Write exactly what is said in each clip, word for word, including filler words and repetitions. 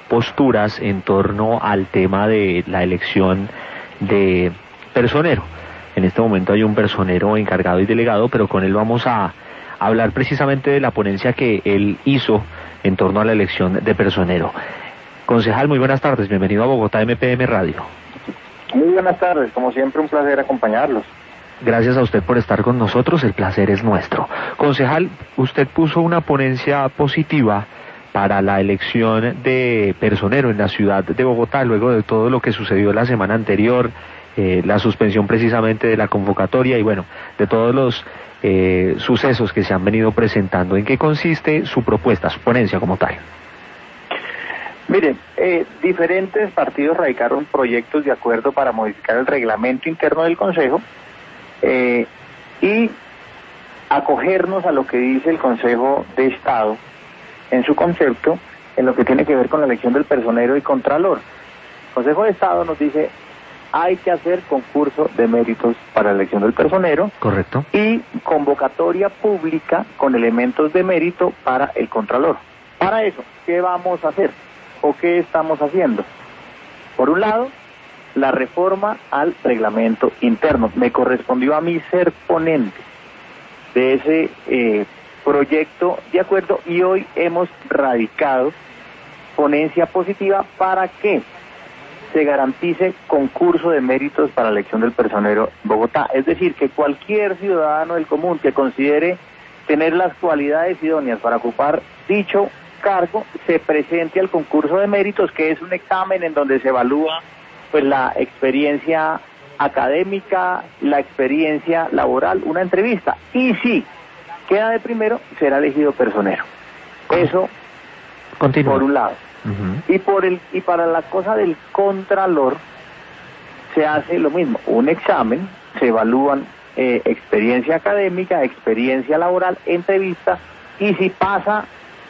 posturas en torno al tema de la elección de personero. En este momento hay un personero encargado y delegado, pero con él vamos a hablar precisamente de la ponencia que él hizo en torno a la elección de personero. Concejal, muy buenas tardes, bienvenido a Bogotá M P M Radio. Muy buenas tardes, como siempre un placer acompañarlos. Gracias a usted por estar con nosotros, el placer es nuestro. Concejal, usted puso una ponencia positiva para la elección de personero en la ciudad de Bogotá, luego de todo lo que sucedió la semana anterior, eh, la suspensión precisamente de la convocatoria y bueno, de todos los eh, sucesos que se han venido presentando. ¿En qué consiste su propuesta, su ponencia como tal? Mire, eh, diferentes partidos radicaron proyectos de acuerdo para modificar el reglamento interno del Consejo eh, y acogernos a lo que dice el Consejo de Estado en su concepto, en lo que tiene que ver con la elección del personero y contralor. El Consejo de Estado nos dice, hay que hacer concurso de méritos para la elección del personero. Correcto. Y convocatoria pública con elementos de mérito para el contralor. Para eso, ¿qué vamos a hacer? ¿O qué estamos haciendo? Por un lado, la reforma al reglamento interno. Me correspondió a mí ser ponente de ese eh, proyecto de acuerdo y hoy hemos radicado ponencia positiva para que se garantice concurso de méritos para la elección del personero en Bogotá. Es decir, que cualquier ciudadano del común que considere tener las cualidades idóneas para ocupar dicho cargo se presente al concurso de méritos, que es un examen en donde se evalúa pues la experiencia académica, la experiencia laboral, una entrevista, y si queda de primero será elegido personero. Eso Continúa. Por un lado. Uh-huh. Y por el y para la cosa del contralor se hace lo mismo, un examen, se evalúan eh, experiencia académica, experiencia laboral, entrevista, y si pasa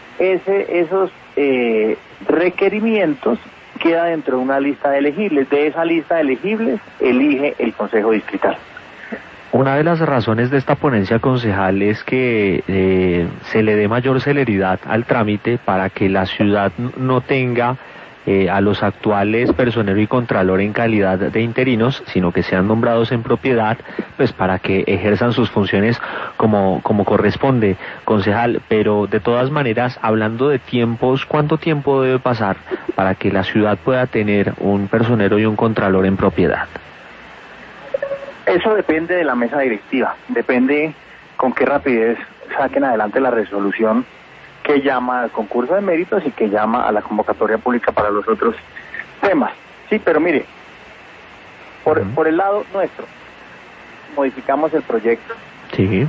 ese esos eh, requerimientos queda dentro de una lista de elegibles. De esa lista de elegibles elige el Consejo Distrital. Una de las razones de esta ponencia, concejal, es que eh, se le dé mayor celeridad al trámite para que la ciudad no tenga eh, a los actuales personero y contralor en calidad de interinos, sino que sean nombrados en propiedad, pues para que ejerzan sus funciones como, como corresponde, concejal. Pero de todas maneras, hablando de tiempos, ¿cuánto tiempo debe pasar para que la ciudad pueda tener un personero y un contralor en propiedad? Eso depende de la mesa directiva, depende con qué rapidez saquen adelante la resolución que llama al concurso de méritos y que llama a la convocatoria pública para los otros temas. Sí, pero mire, por, uh-huh. por el lado nuestro, modificamos el proyecto. Sí.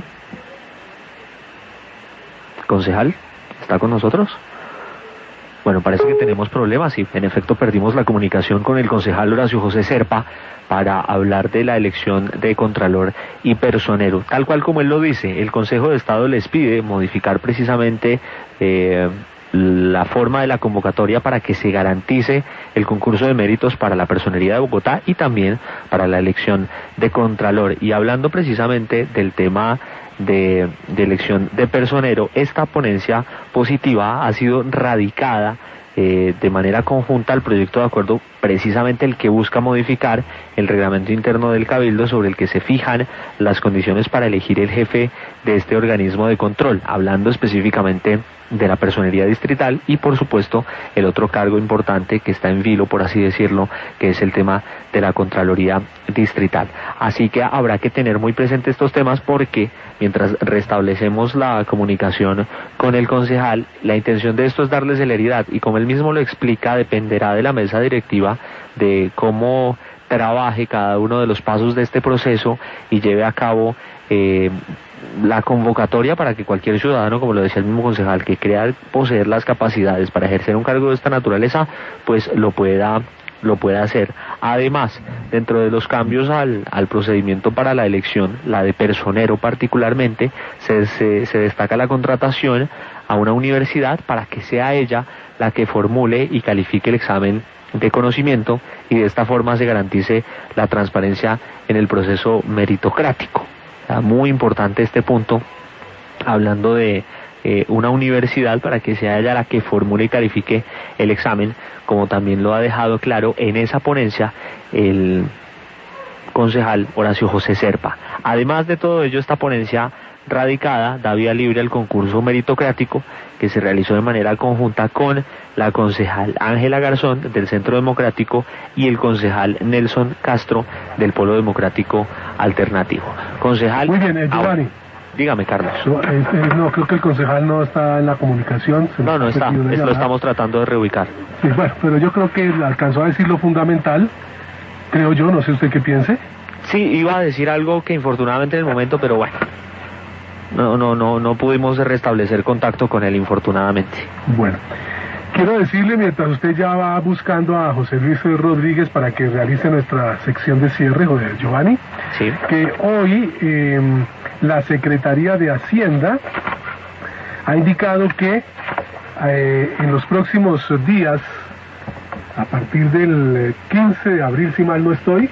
Concejal, ¿está con nosotros? Bueno, parece que tenemos problemas y en efecto perdimos la comunicación con el concejal Horacio José Serpa para hablar de la elección de contralor y personero. Tal cual como él lo dice, el Consejo de Estado les pide modificar precisamente eh, la forma de la convocatoria para que se garantice el concurso de méritos para la personería de Bogotá y también para la elección de contralor. Y hablando precisamente del tema de, de elección de personero, esta ponencia positiva ha sido radicada eh, de manera conjunta al proyecto de acuerdo, precisamente el que busca modificar el reglamento interno del Cabildo, sobre el que se fijan las condiciones para elegir el jefe de este organismo de control, hablando específicamente de la personería distrital y por supuesto el otro cargo importante que está en vilo, por así decirlo, que es el tema de la Contraloría Distrital. Así que habrá que tener muy presente estos temas porque mientras restablecemos la comunicación con el concejal, la intención de esto es darle celeridad y como él mismo lo explica, dependerá de la mesa directiva de cómo trabaje cada uno de los pasos de este proceso y lleve a cabo eh, la convocatoria para que cualquier ciudadano, como lo decía el mismo concejal, que crea poseer las capacidades para ejercer un cargo de esta naturaleza, pues lo pueda lo pueda hacer. Además, dentro de los cambios al, al procedimiento para la elección, la de personero particularmente, se, se, se destaca la contratación a una universidad para que sea ella la que formule y califique el examen de conocimiento y de esta forma se garantice la transparencia en el proceso meritocrático. Muy importante este punto, hablando de eh, una universidad para que sea ella la que formule y califique el examen, como también lo ha dejado claro en esa ponencia el concejal Horacio José Serpa. Además de todo ello, esta ponencia radicada da vía libre al concurso meritocrático que se realizó de manera conjunta con la concejal Ángela Garzón del Centro Democrático y el concejal Nelson Castro del Polo Democrático Alternativo. Concejal... Muy bien, eh, Giovanni. Dígame, Carlos. No, eh, no, creo que el concejal no está en la comunicación. No, no está, es, lo estamos tratando de reubicar. Sí, bueno, pero yo creo que alcanzó a decir lo fundamental, creo yo, no sé usted qué piense. Sí, iba a decir algo que infortunadamente en el momento, pero bueno, no, no, no, no pudimos restablecer contacto con él, infortunadamente. Bueno, quiero decirle, mientras usted ya va buscando a José Luis Rodríguez para que realice nuestra sección de cierre, Joder, Giovanni, sí, que hoy eh, la Secretaría de Hacienda ha indicado que eh, en los próximos días, a partir del quince de abril, si mal no estoy,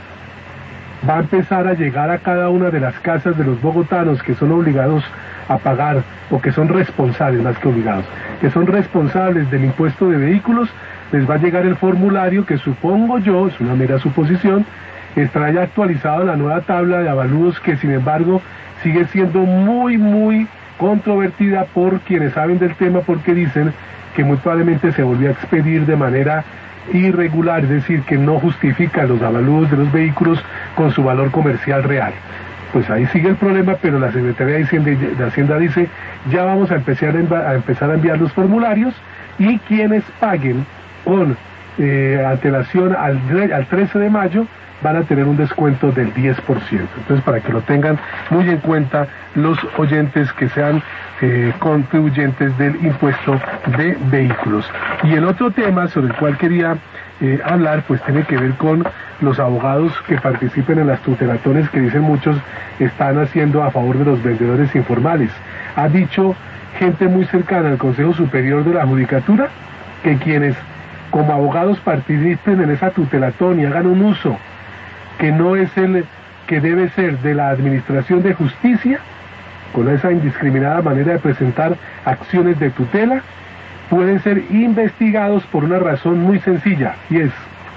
va a empezar a llegar a cada una de las casas de los bogotanos que son obligados a pagar, o que son responsables, más que obligados, que son responsables del impuesto de vehículos, les va a llegar el formulario que supongo yo, es una mera suposición, estará ya actualizado en la nueva tabla de avalúos que sin embargo sigue siendo muy muy controvertida por quienes saben del tema, porque dicen que muy probablemente se volvió a expedir de manera irregular, es decir, que no justifica los avalúos de los vehículos con su valor comercial real. Pues ahí sigue el problema, pero la Secretaría de Hacienda, de Hacienda dice, ya vamos a empezar a, a empezar a enviar los formularios, y quienes paguen con eh, antelación al, al trece de mayo van a tener un descuento del diez por ciento. Entonces, para que lo tengan muy en cuenta los oyentes que sean eh, contribuyentes del impuesto de vehículos. Y el otro tema sobre el cual quería eh, hablar, pues tiene que ver con los abogados que participen en las tutelatones que dicen muchos están haciendo a favor de los vendedores informales. Ha dicho gente muy cercana al Consejo Superior de la Judicatura que quienes como abogados participen en esa tutelatón y hagan un uso que no es el que debe ser de la Administración de Justicia, con esa indiscriminada manera de presentar acciones de tutela, pueden ser investigados por una razón muy sencilla, y es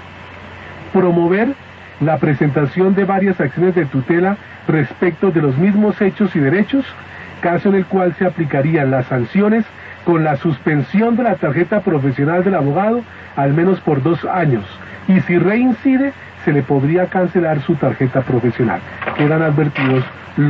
promover la presentación de varias acciones de tutela respecto de los mismos hechos y derechos, caso en el cual se aplicarían las sanciones con la suspensión de la tarjeta profesional del abogado al menos por dos años, y si reincide se le podría cancelar su tarjeta profesional. Quedan advertidos